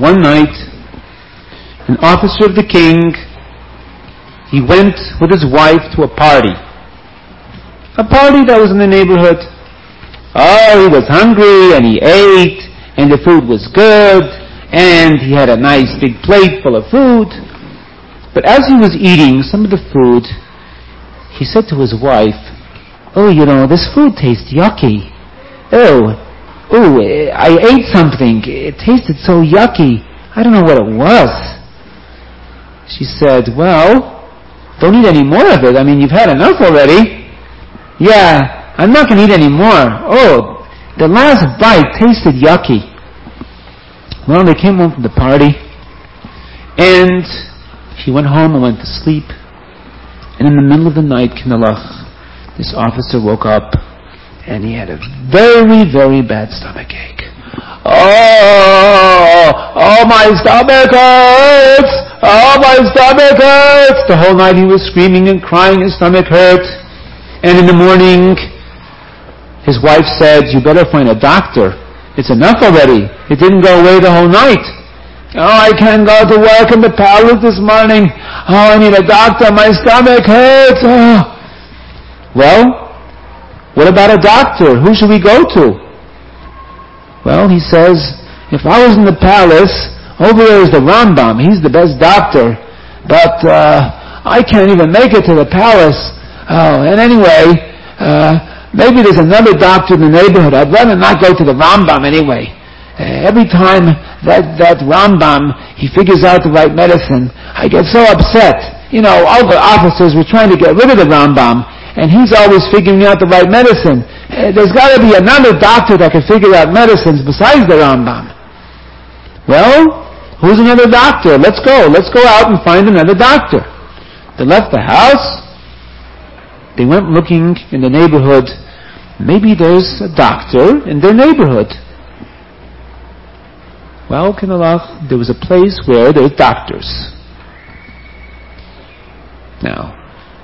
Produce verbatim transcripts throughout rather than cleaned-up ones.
one night, an officer of the king, he went with his wife to a party. A party that was in the neighborhood. Oh, he was hungry and he ate and the food was good and he had a nice big plate full of food. But as he was eating some of the food, he said to his wife, "Oh, you know, this food tastes yucky. Oh, oh, I ate something. It tasted so yucky. I don't know what it was." She said, "Well, don't eat any more of it. I mean, you've had enough already." "Yeah, I'm not going to eat any more. Oh, the last bite tasted yucky." Well, they came home from the party, and she went home and went to sleep. And in the middle of the night, Kinalach, this officer woke up, and he had a very, very bad stomachache. Oh, oh, my stomach hurts! Oh, my stomach hurts! The whole night he was screaming and crying, his stomach hurt. And in the morning, his wife said, "You better find a doctor. It's enough already. It didn't go away the whole night." "Oh, I can't go to work in the palace this morning. Oh, I need a doctor. My stomach hurts." Oh. Well, what about a doctor? Who should we go to? Well, he says, "If I was in the palace, over there is the Rambam. He's the best doctor. But uh, I can't even make it to the palace. Oh, and anyway, uh, maybe there's another doctor in the neighborhood. I'd rather not go to the Rambam anyway. Uh, every time that, that Rambam, he figures out the right medicine, I get so upset. You know, all the officers were trying to get rid of the Rambam, and he's always figuring out the right medicine. Uh, there's got to be another doctor that can figure out medicines besides the Rambam." Well, who's another doctor? Let's go. Let's go out and find another doctor. They left the house. They went looking in the neighborhood. Maybe there's a doctor in their neighborhood. Well, Kinalach, there was a place where there's doctors. Now,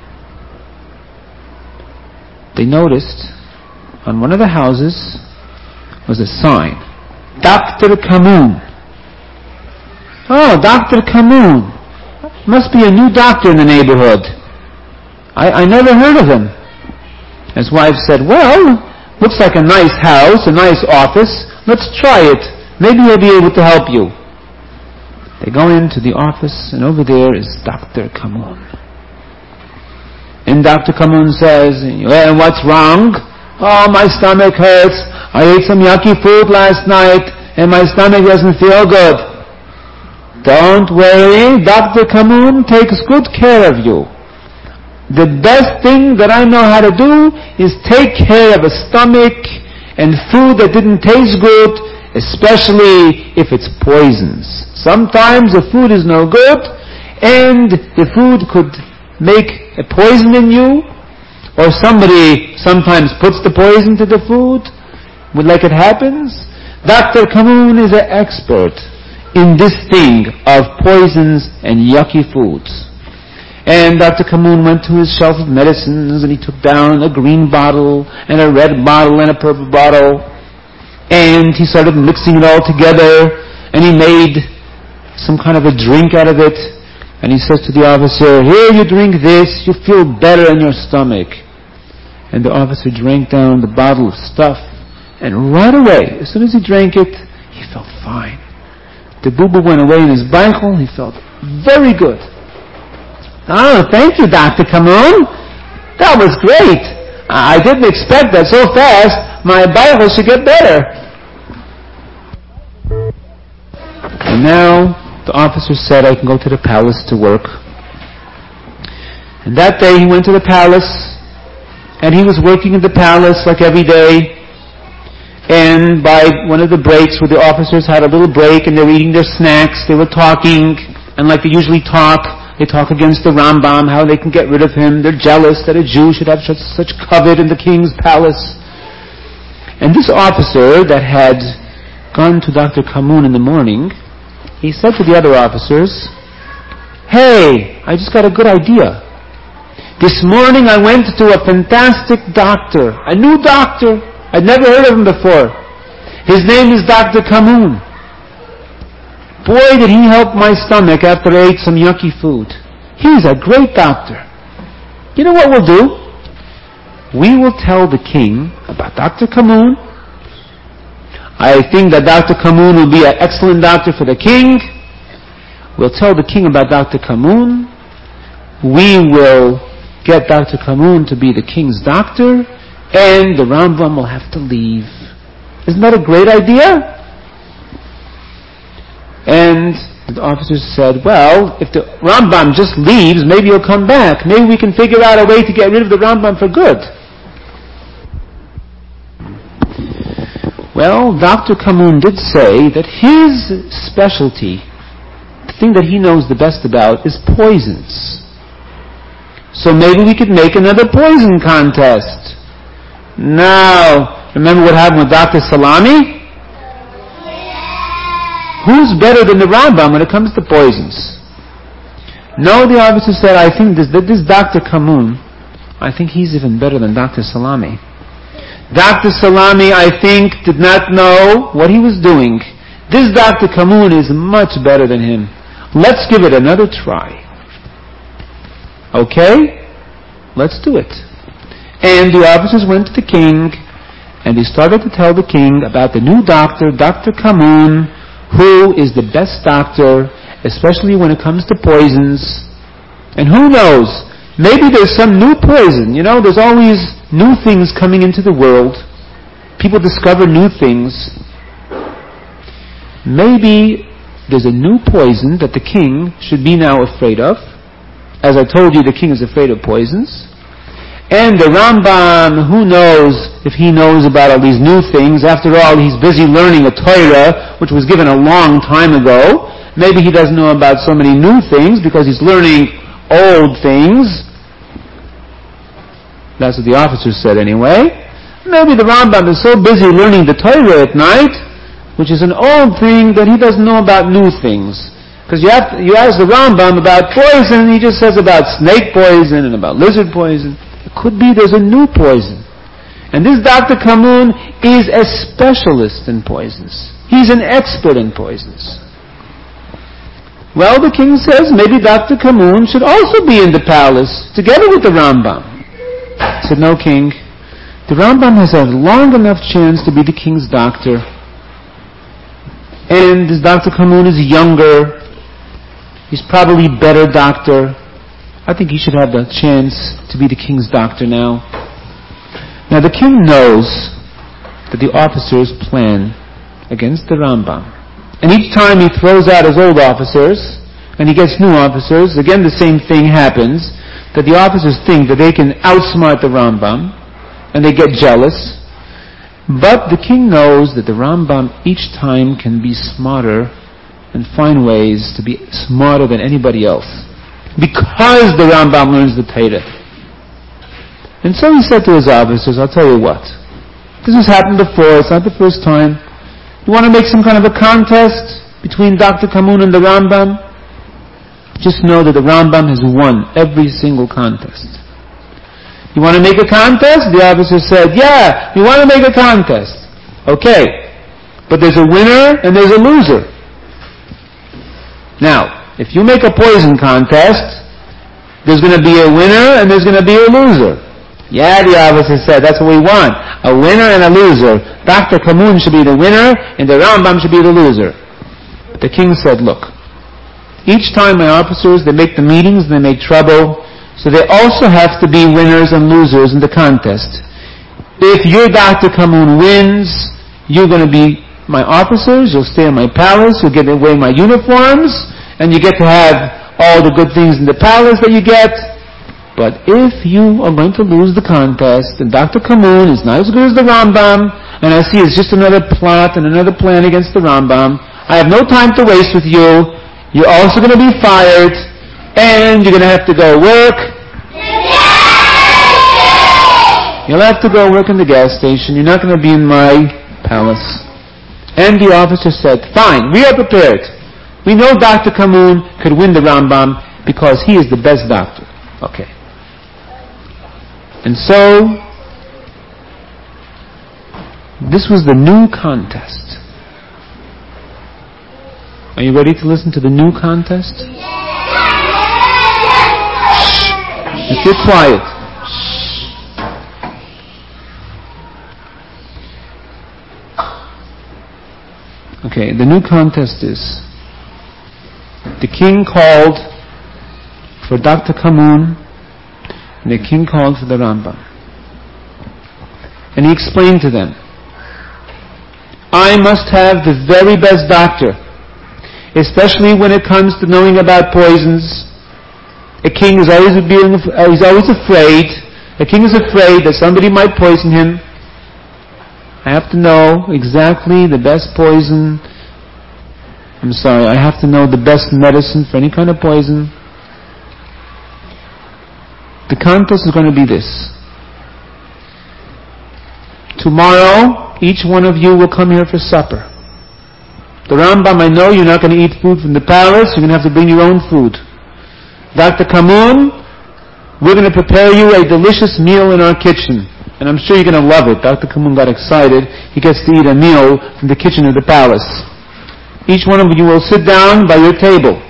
they noticed on one of the houses was a sign, Doctor Kamoon. "Oh, Doctor Kamoon. Must be a new doctor in the neighborhood. I, I never heard of him." His wife said, "Well, looks like a nice house, a nice office. Let's try it. Maybe he'll be able to help you." They go into the office, and over there is Doctor Kamoon. And Doctor Kamoon says, "Well, what's wrong?" "Oh, my stomach hurts. I ate some yucky food last night, and my stomach doesn't feel good." "Don't worry. Doctor Kamoon takes good care of you. The best thing that I know how to do is take care of a stomach and food that didn't taste good, especially if it's poisons. Sometimes the food is no good, and the food could make a poison in you, or somebody sometimes puts the poison to the food, like it happens. Doctor Kamoon is an expert in this thing of poisons and yucky foods." And Doctor Kamoon went to his shelf of medicines, and he took down a green bottle, and a red bottle, and a purple bottle, and he started mixing it all together, and he made some kind of a drink out of it, and he says to the officer, "Here, you drink this, you feel better in your stomach." And the officer drank down the bottle of stuff, and right away, as soon as he drank it, he felt fine. The boo-boo went away in his baichel, he felt very good. "Oh, thank you, Doctor Kamoon. That was great. I didn't expect that so fast. My baichel should get better." And now the officer said, "I can go to the palace to work." And that day he went to the palace, and he was working in the palace like every day. And by one of the breaks where the officers had a little break and they were eating their snacks, they were talking, and like they usually talk, they talk against the Rambam, how they can get rid of him. They're jealous that a Jew should have such, such covet in the king's palace. And this officer that had gone to Doctor Kamoon in the morning, he said to the other officers, "Hey, I just got a good idea. This morning I went to a fantastic doctor, a new doctor. I'd never heard of him before. His name is Doctor Kamoon. boy, did he help my stomach after I ate some yucky food. He's a great doctor. You know what we'll do? We will tell the king about Doctor Kamoon. I think that Doctor Kamoon will be an excellent doctor for the king. We'll tell the king about Doctor Kamoon. We will get Doctor Kamoon to be the king's doctor, and the Rambam will have to leave. Isn't that a great idea? And the officers said, well, if the Rambam just leaves, maybe he'll come back. Maybe we can figure out a way to get rid of the Rambam for good. Well, Doctor Kamoon did say that his specialty, the thing that he knows the best about, is poisons. So maybe we could make another poison contest. Now, remember what happened with Doctor Salami? Who's better than the Rambam when it comes to poisons? No, the officer said, I think this, this Doctor Kamoon, I think he's even better than Doctor Salami. Doctor Salami, I think, did not know what he was doing. This Doctor Kamoon is much better than him. Let's give it another try. Okay? Let's do it. And the officers went to the king, and they started to tell the king about the new doctor, Doctor Kamoon, who is the best doctor, especially when it comes to poisons. And who knows, maybe there's some new poison. You know, there's always new things coming into the world. People discover new things. Maybe there's a new poison that the king should be now afraid of. As I told you, the king is afraid of poisons. And the Rambam, who knows if he knows about all these new things. After all, he's busy learning a Torah, which was given a long time ago. Maybe he doesn't know about so many new things because he's learning old things. That's what the officer said anyway. Maybe the Rambam is so busy learning the Torah at night, which is an old thing, that he doesn't know about new things. Because you have to, you ask the Rambam about poison, and he just says about snake poison and about lizard poison. It could be there's a new poison. And this Doctor Kamoon is a specialist in poisons. He's an expert in poisons. Well, the king says maybe Doctor Kamoon should also be in the palace together with the Rambam. He said, no, king. The Rambam has a long enough chance to be the king's doctor. And this Doctor Kamoon is younger. He's probably a better doctor. I think he should have the chance to be the king's doctor now. Now the king knows that the officers plan against the Rambam. And each time he throws out his old officers, and he gets new officers, again the same thing happens, that the officers think that they can outsmart the Rambam, and they get jealous. But the king knows that the Rambam each time can be smarter and find ways to be smarter than anybody else. Because the Rambam learns the Torah. And so he said to his officers, I'll tell you what. This has happened before, it's not the first time. You want to make some kind of a contest between Doctor Kamoon and the Rambam? Just know that the Rambam has won every single contest. You want to make a contest? The officer said, yeah, we want to make a contest. Okay. But there's a winner and there's a loser. Now, if you make a poison contest, there's going to be a winner and there's going to be a loser. Yeah, the officer said, that's what we want. A winner and a loser. Doctor Kamoon should be the winner and the Rambam should be the loser. But the king said, look, each time my officers, they make the meetings and they make trouble, so they also have to be winners and losers in the contest. If your Doctor Kamoon wins, you're going to be my officers, you'll stay in my palace, you'll get away my uniforms, and you get to have all the good things in the palace that you get. But if you are going to lose the contest, and Doctor Kamoon is not as good as the Rambam, and I see it's just another plot and another plan against the Rambam, I have no time to waste with you. You're also going to be fired, and you're going to have to go work. You'll have to go work in the gas station. You're not going to be in my palace. And the officer said, fine, we are prepared. We know Doctor Kamoon could win the Rambam because he is the best doctor. Okay. And so, this was the new contest. Are you ready to listen to the new contest? Shh. Let's get quiet. Okay, the new contest is, the king called for Doctor Kamun, and the king called for the Rambam. And he explained to them, I must have the very best doctor, especially when it comes to knowing about poisons. A king is always being, uh, he's always afraid. A king is afraid that somebody might poison him. I have to know exactly the best poison. I'm sorry, I have to know the best medicine for any kind of poison. The contest is going to be this. Tomorrow, each one of you will come here for supper. The Rambam, I know you're not going to eat food from the palace. You're going to have to bring your own food. Doctor Kamun, we're going to prepare you a delicious meal in our kitchen. And I'm sure you're going to love it. Doctor Kamun got excited. He gets to eat a meal from the kitchen of the palace. Each one of you will sit down by your table.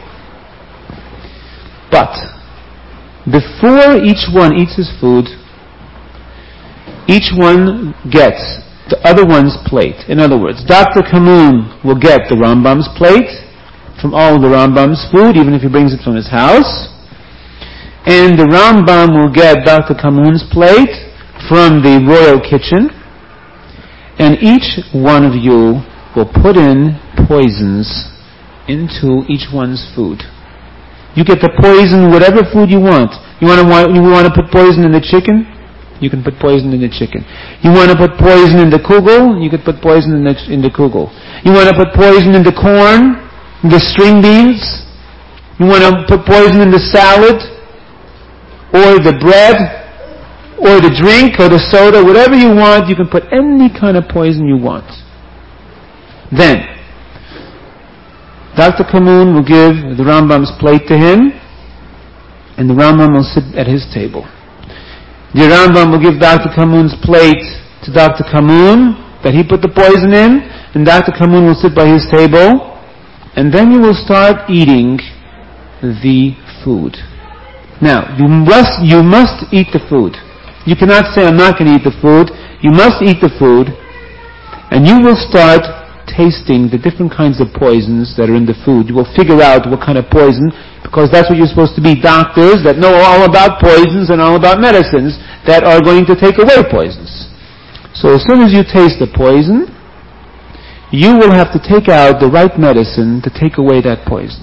But, before each one eats his food, each one gets the other one's plate. In other words, Doctor Kamun will get the Rambam's plate from all the Rambam's food, even if he brings it from his house. And the Rambam will get Doctor Kamun's plate from the royal kitchen. And each one of you will put in poisons into each one's food. You get to poison whatever food you want. You want to you want to put poison in the chicken? You can put poison in the chicken. You want to put poison in the kugel? You can put poison in the, in the kugel. You want to put poison in the corn, in the string beans? You want to put poison in the salad, or the bread, or the drink, or the soda, whatever you want. You can put any kind of poison you want. Then, Doctor Kamun will give the Rambam's plate to him, and the Rambam will sit at his table. The Rambam will give Doctor Kamun's plate to Doctor Kamun that he put the poison in, and Doctor Kamun will sit by his table, and then you will start eating the food. Now, you must, you must eat the food. You cannot say, I'm not going to eat the food. You must eat the food, and you will start tasting the different kinds of poisons that are in the food. You will figure out what kind of poison, because that's what you're supposed to be, doctors that know all about poisons and all about medicines that are going to take away poisons. So as soon as you taste the poison, you will have to take out the right medicine to take away that poison.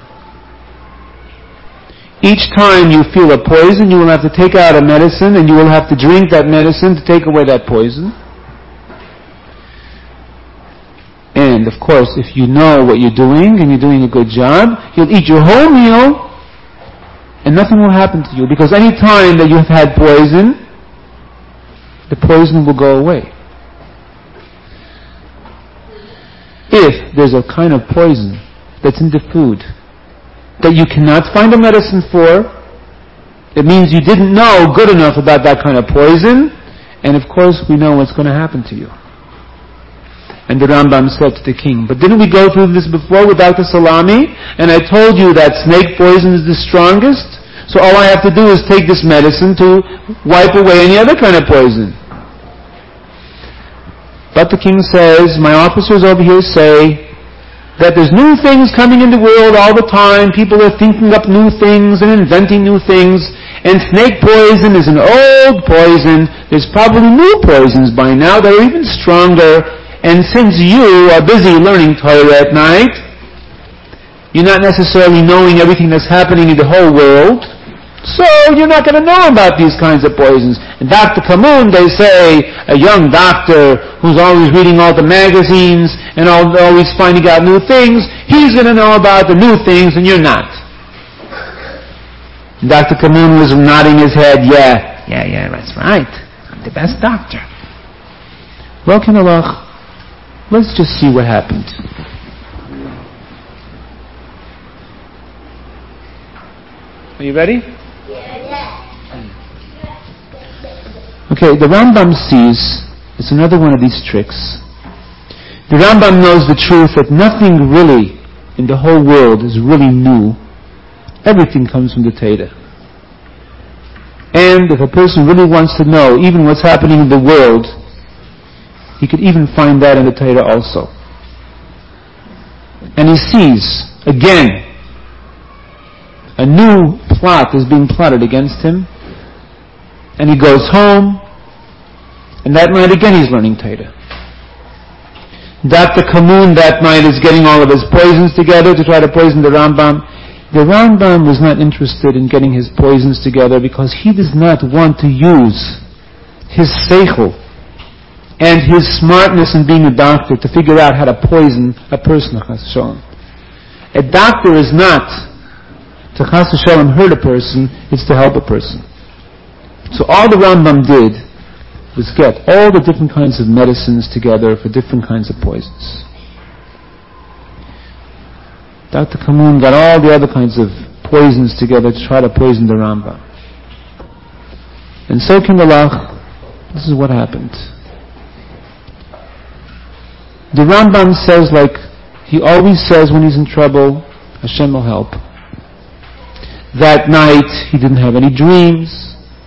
Each time you feel a poison, you will have to take out a medicine, and you will have to drink that medicine to take away that poison. And, of course, if you know what you're doing and you're doing a good job, you'll eat your whole meal and nothing will happen to you. Because any time that you have had poison, the poison will go away. If there's a kind of poison that's in the food that you cannot find a medicine for, it means you didn't know good enough about that kind of poison, and of course we know what's going to happen to you. And the Rambam said to the king, but didn't we go through this before with Doctor Salami? And I told you that snake poison is the strongest, so all I have to do is take this medicine to wipe away any other kind of poison. But the king says, my officers over here say that there's new things coming in the world all the time. People are thinking up new things and inventing new things. And snake poison is an old poison. There's probably new poisons by now that are even stronger. And since you are busy learning Torah at night, you're not necessarily knowing everything that's happening in the whole world, so you're not going to know about these kinds of poisons. And Doctor Kamun, they say, a young doctor who's always reading all the magazines and always finding out new things, he's going to know about the new things and you're not. Doctor Kamun was nodding his head, yeah, yeah, yeah, that's right. I'm the best doctor. Well, Kinalach, let's just see what happened. Are you ready? Okay, the Rambam sees, it's another one of these tricks. The Rambam knows the truth that nothing really in the whole world is really new, everything comes from the Torah. And if a person really wants to know even what's happening in the world, he could even find that in the Torah also. And he sees, again, a new plot is being plotted against him, and he goes home, and that night again he's learning Torah. Doctor Kamun that night is getting all of his poisons together to try to poison the Rambam. The Rambam was not interested in getting his poisons together because he does not want to use his seichel and his smartness in being a doctor to figure out how to poison a person. A doctor is not to chas v'sholem hurt a person, it's to help a person. So all the Rambam did was get all the different kinds of medicines together for different kinds of poisons. Doctor Kamun got all the other kinds of poisons together to try to poison the Rambam. And so came alach, this is what happened. The Rambam says, like he always says when he's in trouble, Hashem will help. That night he didn't have any dreams.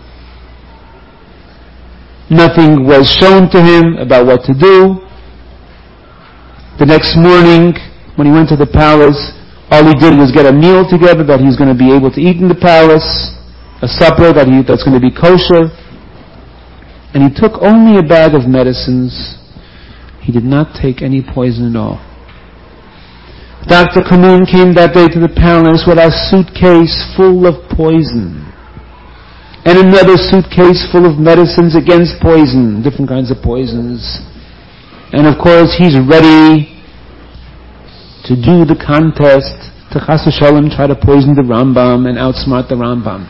Nothing was shown to him about what to do. The next morning, when he went to the palace, all he did was get a meal together that he's going to be able to eat in the palace, a supper that he, that's going to be kosher. And he took only a bag of medicines. He did not take any poison at all. Doctor Kamun came that day to the palace with a suitcase full of poison. And another suitcase full of medicines against poison, different kinds of poisons. And of course he's ready to do the contest, to chas v'sholem try to poison the Rambam and outsmart the Rambam.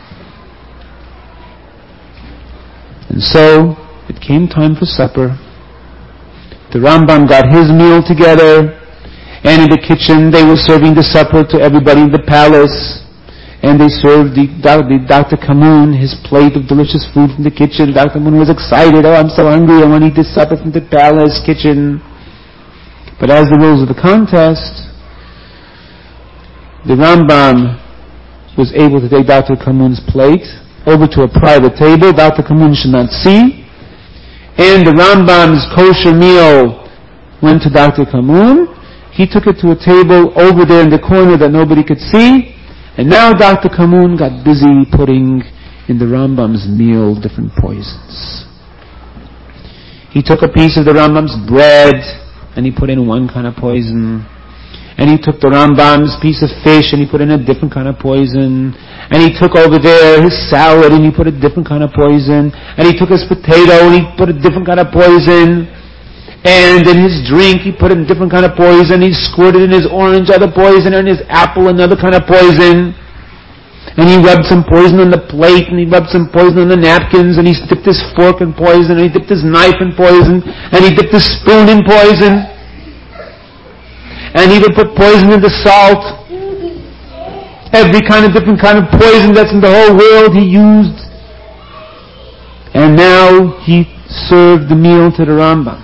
And so, it came time for supper. The Rambam got his meal together, and in the kitchen they were serving the supper to everybody in the palace. And they served the, the Doctor Kamun his plate of delicious food from the kitchen. Doctor Kamun was excited. Oh, I'm so hungry. I want to eat this supper from the palace kitchen. But as the rules of the contest, the Rambam was able to take Doctor Kamun's plate over to a private table. Doctor Kamun should not see. And the Rambam's kosher meal went to Doctor Kamun. He took it to a table over there in the corner that nobody could see. And now Doctor Kamun got busy putting in the Rambam's meal different poisons. He took a piece of the Rambam's bread and he put in one kind of poison. And he took the Rambam's piece of fish and he put in a different kind of poison. And he took over there his salad and he put a different kind of poison. And he took his potato and he put a different kind of poison. And in his drink, he put in a different kind of poison. He squirted in his orange other poison, and in his apple another kind of poison. And he rubbed some poison on the plate, and he rubbed some poison on the napkins, and he dipped his fork in poison, and he dipped his knife in poison, and he dipped his spoon in poison. And he would put poison in the salt. Every kind of different kind of poison that's in the whole world he used. And now he served the meal to the Rambam.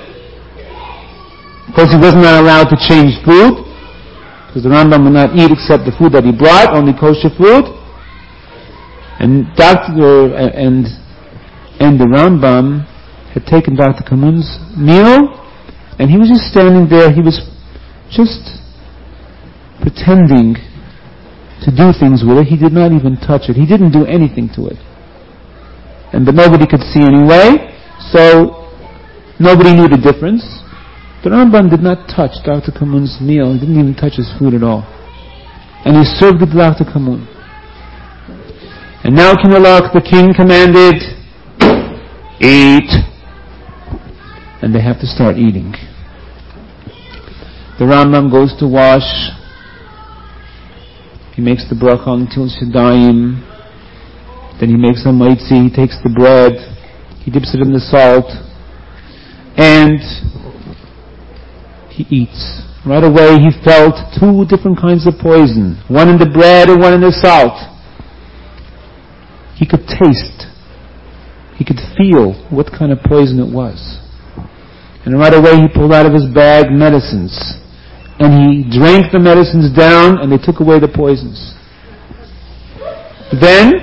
Of course, he was not allowed to change food, because the Rambam would not eat except the food that he brought, only kosher food. And Doctor and and the Rambam had taken Doctor Kamun's meal, and he was just standing there. He was just pretending to do things with it. He did not even touch it. He didn't do anything to it, and but nobody could see anyway. So nobody knew the difference. The Rambam did not touch Doctor Kamun's meal. He didn't even touch his food at all. And he served it to Doctor Kamun. And now Kimalak, the king, commanded, eat. And they have to start eating. The Rambam goes to wash. He makes the bracha on Til Shadayim. Then he makes a maitzi. He takes the bread. He dips it in the salt. And he eats. Right away he felt two different kinds of poison. One in the bread and one in the salt. He could taste. He could feel what kind of poison it was. And right away he pulled out of his bag medicines. and he drank the medicines down, and they took away the poisons. Then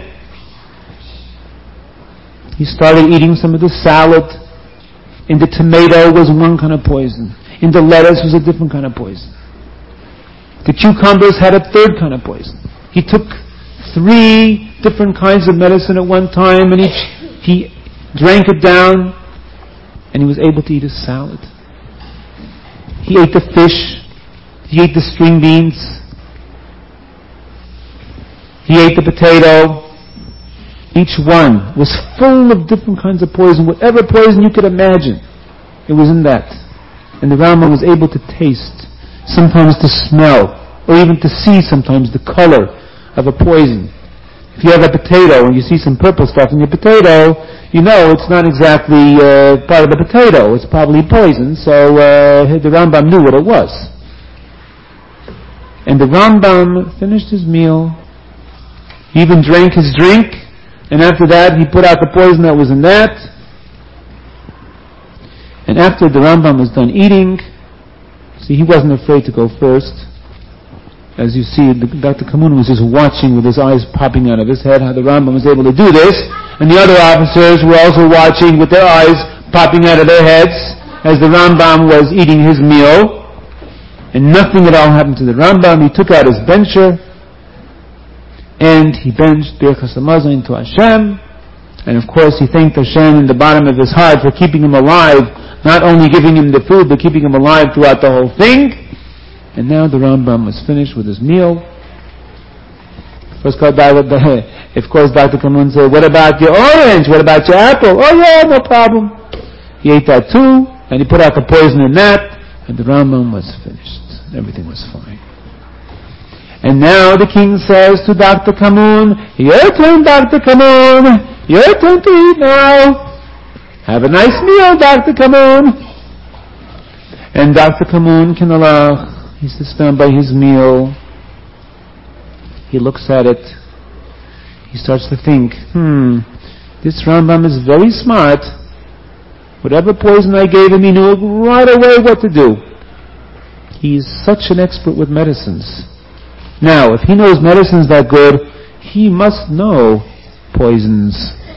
he started eating some of the salad. In the tomato was one kind of poison. In the lettuce was a different kind of poison. The cucumbers had a third kind of poison. He took three different kinds of medicine at one time, and each he drank it down, and he was able to eat a salad. He ate the fish. He ate the string beans. He ate the potato. Each one was full of different kinds of poison. Whatever poison you could imagine, it was in that. And the Rambam was able to taste, sometimes to smell, or even to see sometimes the color of a poison. If you have a potato and you see some purple stuff in your potato, you know it's not exactly uh, part of the potato. It's probably poison. So uh, the Rambam knew what it was. And the Rambam finished his meal. He even drank his drink. And after that, he put out the poison that was in that. And after the Rambam was done eating, see, he wasn't afraid to go first. As you see, Doctor Kamun was just watching with his eyes popping out of his head how the Rambam was able to do this. And the other officers were also watching with their eyes popping out of their heads as the Rambam was eating his meal. And nothing at all happened to the Rambam. He took out his bencher and he benched Birchas Hamazon to Hashem. And of course he thanked Hashem in the bottom of his heart for keeping him alive, not only giving him the food, but keeping him alive throughout the whole thing. And now the Rambam was finished with his meal. First, of course, Doctor Kamun said, what about your orange? What about your apple? Oh yeah, no problem. He ate that too, and he put out the poison in that, and the Rambam was finished. Everything was fine. And now the king says to Doctor Kamun, your turn, Doctor Kamun. Your turn to eat now. Have a nice meal, Doctor Kamun. And Doctor Kamun, Kinalach, he sits down by his meal. He looks at it. He starts to think, hmm, this Rambam is very smart. Whatever poison I gave him, he knew right away what to do. He is such an expert with medicines. Now, if he knows medicines that good, he must know poisons.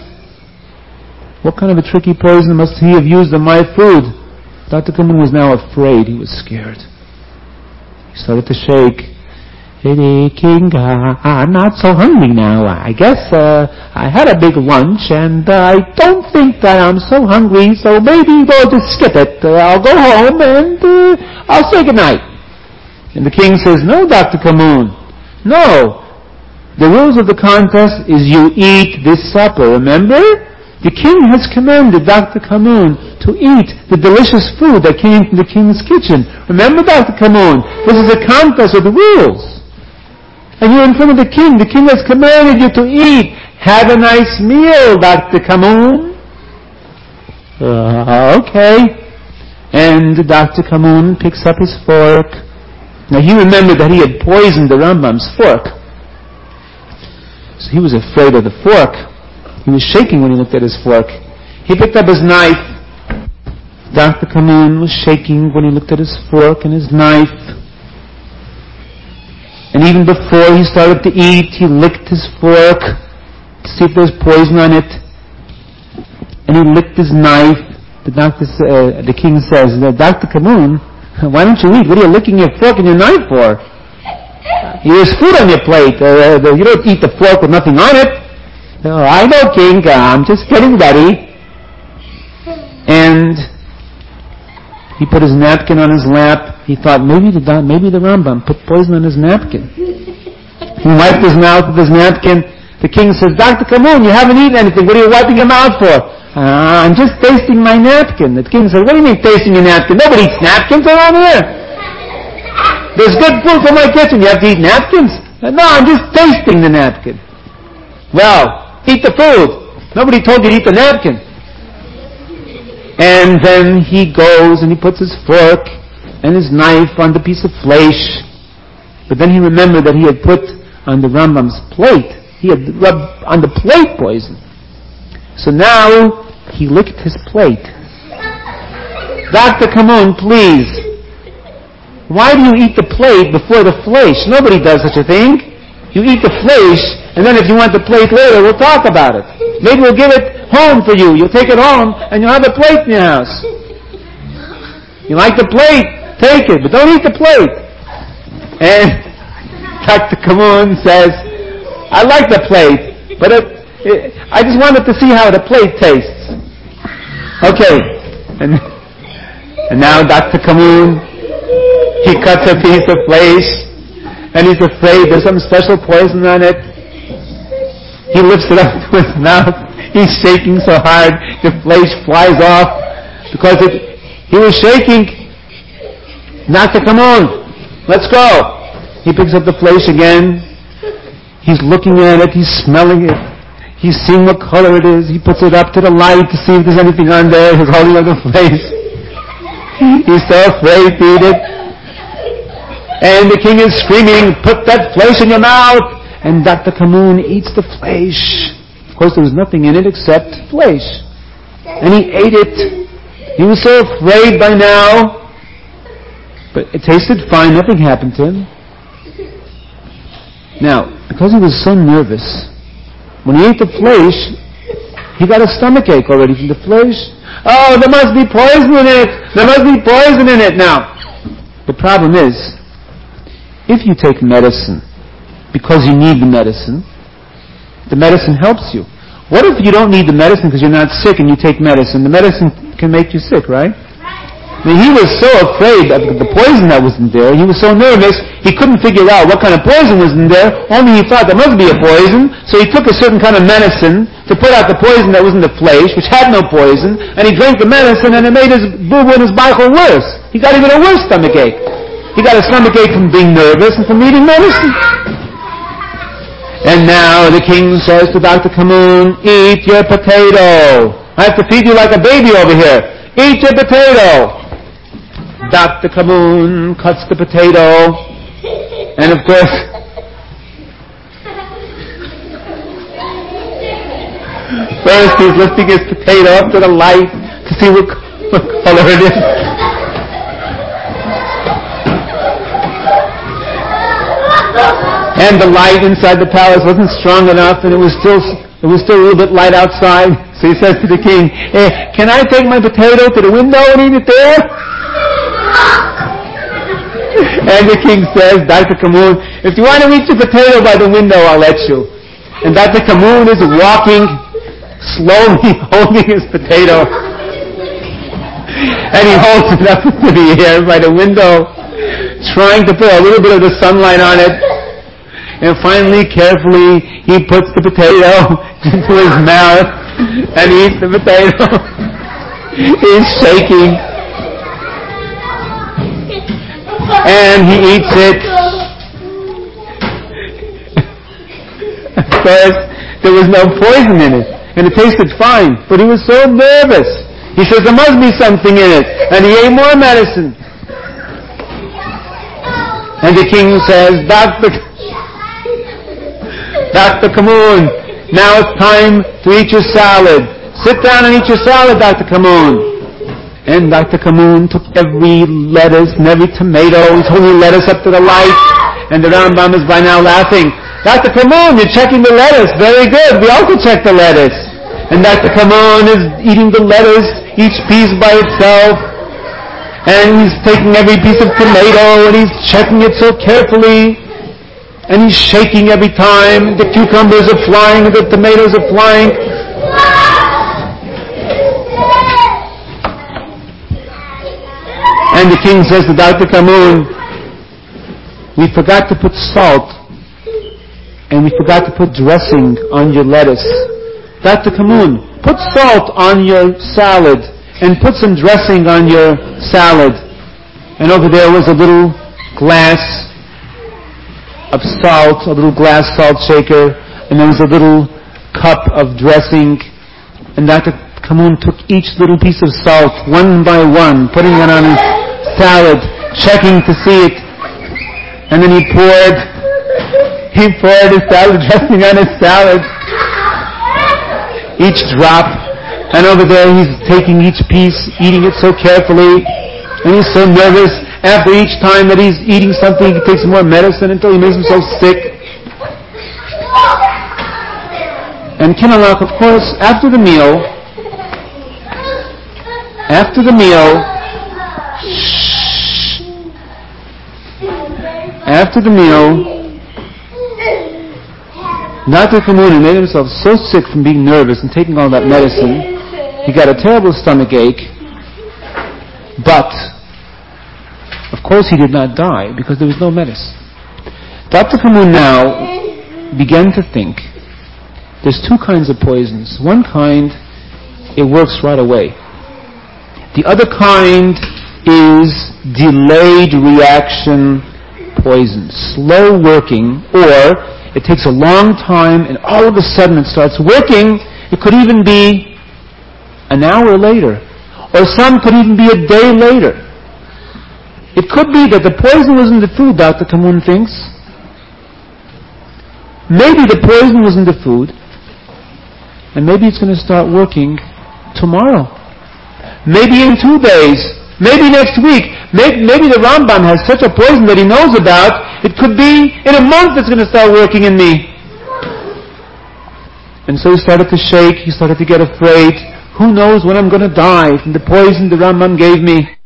What kind of a tricky poison must he have used in my food? Doctor Kamun was now afraid. He was scared. He started to shake. Hey, King, uh, I'm not so hungry now. I guess uh, I had a big lunch, and uh, I don't think that I'm so hungry, so maybe we'll just skip it. Uh, I'll go home, and uh, I'll say goodnight. And the king says, no, Doctor Kamun, no. The rules of the contest is you eat this supper, remember? The king has commanded Doctor Kamun to eat the delicious food that came from the king's kitchen. Remember, Doctor Kamun, this is a contest of the rules. And you're in front of the king. The king has commanded you to eat. Have a nice meal, Doctor Kamun. Uh, okay. And Doctor Kamun picks up his fork. Now he remembered that he had poisoned the Rambam's fork. So he was afraid of the fork. He was shaking when he looked at his fork. He picked up his knife. Doctor Kamun was shaking when he looked at his fork and his knife. And even before he started to eat, he licked his fork to see if there's poison on it. And he licked his knife. The doctor, uh, the king says, Doctor Kamun, why don't you eat? What are you licking your fork and your knife for? There's food on your plate. Uh, you don't eat the fork with nothing on it. Oh, I know, King. Uh, I'm just getting ready. And he put his napkin on his lap. He thought maybe the maybe the Rambam put poison on his napkin. He wiped his mouth with his napkin. The king says, Doctor Kamun, you haven't eaten anything. What are you wiping your mouth for? Uh, I'm just tasting my napkin. The king says, what do you mean tasting your napkin? Nobody eats napkins around here. There's good food from my kitchen. You have to eat napkins? No, I'm just tasting the napkin. Well, eat the food. Nobody told you to eat the napkin. And then he goes and he puts his fork and his knife on the piece of flesh. But then he remembered that he had put on the Rambam's plate. He had rubbed on the plate poison. So now he licked his plate. Doctor Kamun, please. why do you eat the plate before the flesh? Nobody does such a thing. You eat the flesh, and then if you want the plate later, we'll talk about it. Maybe we'll give it home for you. You'll take it home, and you'll have a plate in your house. You like the plate? Take it, but don't eat the plate. And Doctor Kamoon says, I like the plate, but it, it, I just wanted to see how the plate tastes. Okay. And, and now Doctor Kamoon, he cuts a piece of flesh, and he's afraid there's some special poison on it. He lifts it up to his mouth. He's shaking so hard, the flesh flies off, because it, he was shaking. Doctor Kamoon, let's go. He picks up the flesh again. He's looking at it. He's smelling it. He's seeing what color it is. He puts it up to the light to see if there's anything on there. He's holding up the flesh. He's so afraid to eat it. And the king is screaming, put that flesh in your mouth. And Doctor Kamoon eats the flesh. Of course, there was nothing in it except flesh. And he ate it. He was so afraid by now. But it tasted fine. Nothing happened to him. Now, because he was so nervous, when he ate the flesh, he got a stomach ache already from the flesh. Oh, there must be poison in it. There must be poison in it. Now, the problem is, if you take medicine because you need the medicine, the medicine helps you. What if you don't need the medicine because you're not sick and you take medicine? The medicine can make you sick, right? I mean, he was so afraid of the poison that was in there. He was so nervous, he couldn't figure out what kind of poison was in there. Only he thought there must be a poison. So he took a certain kind of medicine to put out the poison that was in the flesh, which had no poison, and he drank the medicine, and it made his boo-boo and his baichel worse. He got even a worse stomach ache. He got a stomach ache from being nervous and from eating medicine. And now the king says to Doctor Kamoon, eat your potato. I have to feed you like a baby over here. Eat your potato. Doctor Kamoon cuts the potato, and of course, first he's lifting his potato up to the light to see what, what color it is. And the light inside the palace wasn't strong enough, and it was still it was still a little bit light outside. So he says to the king, hey, can I take my potato to the window and eat it there? And the king says, Doctor Kamoon, if you want to eat your potato by the window, I'll let you. And Doctor Kamoon is walking slowly, holding his potato. And he holds it up into the air by the window, trying to put a little bit of the sunlight on it. And finally, carefully, he puts the potato into his mouth and eats the potato. He's shaking. And he eats it. At first, there was no poison in it, and it tasted fine, but he was so nervous. He says, there must be something in it, and he ate more medicine. And the king says, Doctor Doctor Kamoon, now it's time to eat your salad. Sit down and eat your salad, Doctor Kamoon. And Doctor Kamoon took every lettuce and every tomato. He's holding lettuce up to the light. And the Rambam is by now laughing. Doctor Kamoon, you're checking the lettuce. Very good. We also check the lettuce. And Doctor Kamoon is eating the lettuce, each piece by itself. And he's taking every piece of tomato and he's checking it so carefully. And he's shaking every time. The cucumbers are flying, the tomatoes are flying. And the king says to Doctor Kamoon, we forgot to put salt and we forgot to put dressing on your lettuce. Doctor Kamoon, put salt on your salad and put some dressing on your salad. And over there was a little glass of salt, a little glass salt shaker, and there was a little cup of dressing. And Doctor Kamoon took each little piece of salt one by one, putting it on his salad, checking to see it. And then he poured, he poured his salad dressing on his salad. Each drop. And over there he's taking each piece, eating it so carefully. And he's so nervous. After each time that he's eating something, he takes more medicine until he makes himself sick. And Kinalak, of course, after the meal, after the meal, after the meal, Doctor Kamuna made himself so sick from being nervous and taking all that medicine, he got a terrible stomach ache, but, of course he did not die because there was no medicine. Doctor Kamuna now began to think, there's two kinds of poisons. One kind, it works right away. The other kind is delayed reaction poison, slow working, or it takes a long time and all of a sudden it starts working. It could even be an hour later, or some could even be a day later. It could be that the poison was in the food, Doctor Kamun thinks. Maybe the poison was in the food, and maybe it's going to start working tomorrow. Maybe in two days. Maybe next week. Maybe, maybe the Rambam has such a poison that he knows about. It could be in a month it's going to start working in me. And so he started to shake. He started to get afraid. Who knows when I'm going to die from the poison the Rambam gave me?